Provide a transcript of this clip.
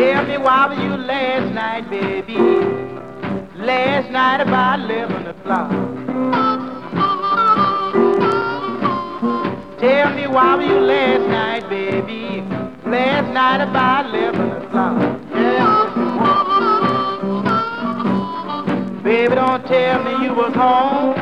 Tell me why were you last night, baby? Last night about 11 o'clock. Tell me why were you last night, baby? Last night about 11 o'clock. Yeah. Baby, don't tell me you was home.